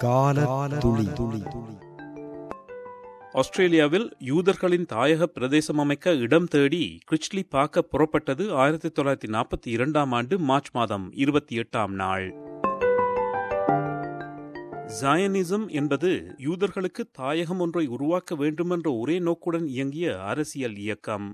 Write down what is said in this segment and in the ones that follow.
காலத்துளி. ஆஸ்திரேலியாவில் யூதர்களின் தாயக பிரதேசம் அமைக்க இடம் தேடி கிரிச்லி பார்க்க புறப்பட்டது 1942 மார்ச் மாதம் 28 ஜாயனிசம் என்பது யூதர்களுக்கு தாயகம் ஒன்றை உருவாக்க வேண்டுமென்ற ஒரே நோக்குடன் இயங்கிய அரசியல் இயக்கம்.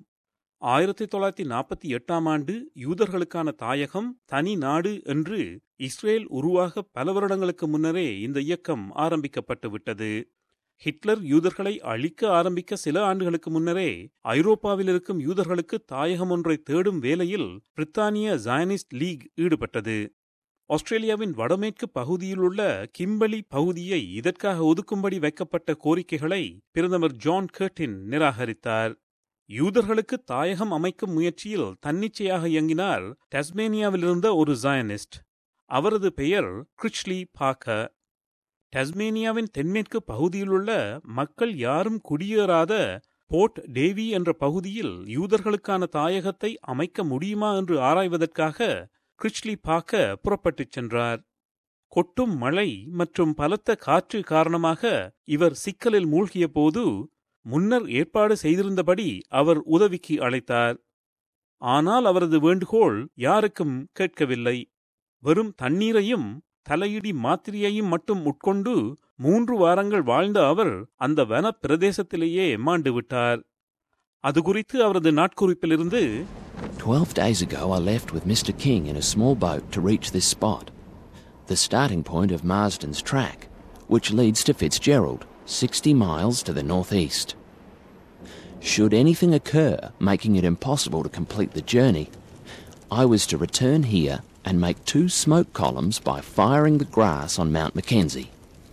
1948 யூதர்களுக்கான தாயகம் தனி நாடு என்று இஸ்ரேல் உருவாக பல வருடங்களுக்கு முன்னரே இந்த இயக்கம் ஆரம்பிக்கப்பட்டுவிட்டது. ஹிட்லர் யூதர்களை அழிக்க ஆரம்பிக்க சில ஆண்டுகளுக்கு முன்னரே ஐரோப்பாவில் இருக்கும் யூதர்களுக்கு தாயகம் ஒன்றை தேடும் வேலையில் பிரித்தானிய ஜாயனிஸ்ட் லீக் ஈடுபட்டது. ஆஸ்திரேலியாவின் வடமேற்கு பகுதியில் உள்ள கிம்பலி பகுதியை இதற்காக ஒதுக்கும்படி வைக்கப்பட்ட கோரிக்கைகளை பிரதமர் ஜான் கர்டின் நிராகரித்தார். யூதர்களுக்கு தாயகம் அமைக்கும் முயற்சியில் தன்னிச்சையாக இயங்கினார் டஸ்மேனியாவிலிருந்த ஒரு ஜாயனிஸ்ட். அவரது பெயர் கிரிச்லி பார்க்கர். டஸ்மேனியாவின் தென்மேற்கு பகுதியிலுள்ள மக்கள் யாரும் குடியேறாத போர்ட் டேவி என்ற பகுதியில் யூதர்களுக்கான தாயகத்தை அமைக்க முடியுமா என்று ஆராய்வதற்காக கிரிச்லி பார்க்கர் புறப்பட்டுச் சென்றார். கொட்டும் மழை மற்றும் பலத்த காற்று காரணமாக இவர் சிக்கலில் மூழ்கிய போது முன்னர் ஏற்பாடு செய்திருந்தபடி அவர் உதவிக்கு அழைத்தார். ஆனால் அவரது வேண்டுகோள் யாருக்கும் கேட்கவில்லை. வெறும் தண்ணீரையும் தலையிடி மாத்திரையையும் மட்டும் உட்கொண்டு 3 வாரங்கள் வாழ்ந்த அவர் அந்த வன பிரதேசத்திலேயே மாண்டுவிட்டார். அது குறித்து அவரது நாட்குறிப்பிலிருந்து 12 days ago I left with Mr. King in a small boat to reach this spot, the starting point of Marsden's track, which leads to Fitzgerald, 60 miles to the northeast. Should anything occur making it impossible to complete the journey, I was to return here and make 2 smoke columns by firing the grass on Mount Mackenzie.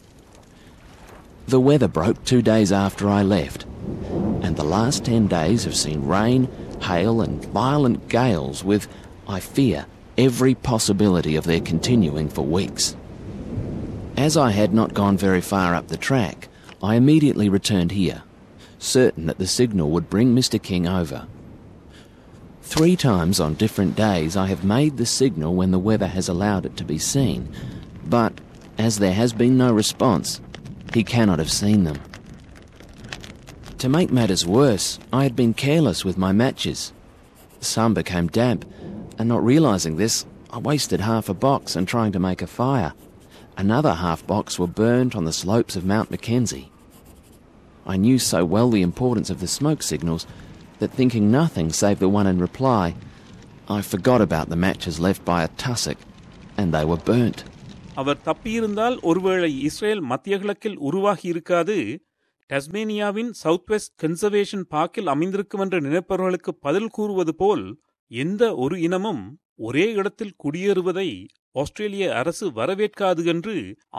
The weather broke 2 days after I left, and the last 10 days have seen rain, hail and violent gales with, I fear, every possibility of their continuing for weeks. As I had not gone very far up the track, I immediately returned here, certain that the signal would bring Mr. King over. 3 times on different days I have made the signal when the weather has allowed it to be seen, but as there has been no response, he cannot have seen them. To make matters worse, I had been careless with my matches. Some became damp, and not realizing this, I wasted half a box in trying to make a fire. Another half box were burnt on the slopes of Mount Mackenzie. I knew so well the importance of the smoke signals that, thinking nothing save the one in reply, I forgot about the matches left by a tussock, and they were burnt. அவர் தப்பியிருந்தால் ஒருவேளை Israel மத்திய கிழக்கில் உருவாகி இருக்காது, டஸ்மேனியாவின் south west conservation பார்க்கில் அமைந்திருக்கும் என்று நினைப்பவர்களுக்கு பதில் கூறுவது போல் எந்த ஒரு இனமும் ஒரே இடத்தில் குடியேறுவதை ஆஸ்திரேலிய அரசு வரவேற்காது என்று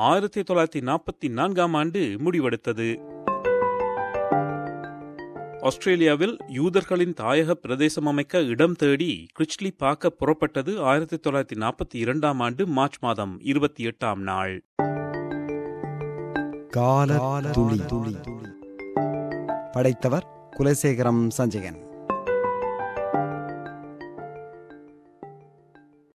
1944 முடிவெடுத்தது. ஆஸ்திரேலியாவில் யூதர்களின் தாயக பிரதேசம் அமைக்க இடம் தேடி கிரிச்லி பார்க்க புறப்பட்டது 1942 மார்ச் மாதம் 28 காலத்துளி. படைத்தவர் குலசேகரம் சஞ்சயன்.